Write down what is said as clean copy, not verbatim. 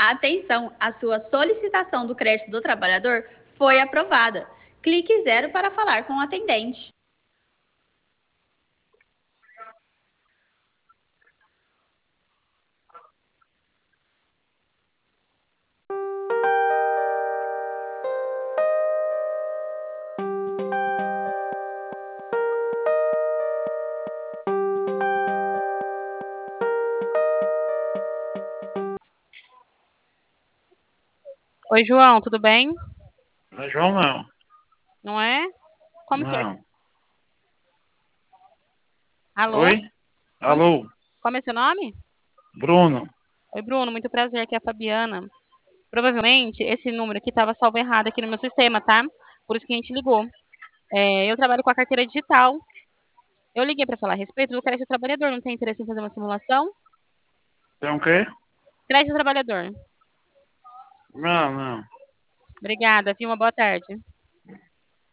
Atenção, a sua solicitação do crédito do trabalhador foi aprovada. Clique 0 para falar com o atendente. Oi, João, tudo bem? Não é João, não. Não é? Como que é? Não. Alô? Oi? Como, Alô? como é seu nome? Bruno? Oi, Bruno, muito prazer, aqui é a Fabiana. Provavelmente esse número aqui estava salvo errado aqui no meu sistema, tá? Por isso que a gente ligou. Eu trabalho com a carteira digital. Eu liguei para falar a respeito do crédito trabalhador. Não tem interesse em fazer uma simulação? Tem o quê? Crédito trabalhador. Não, não. Obrigada, viu? Uma boa tarde.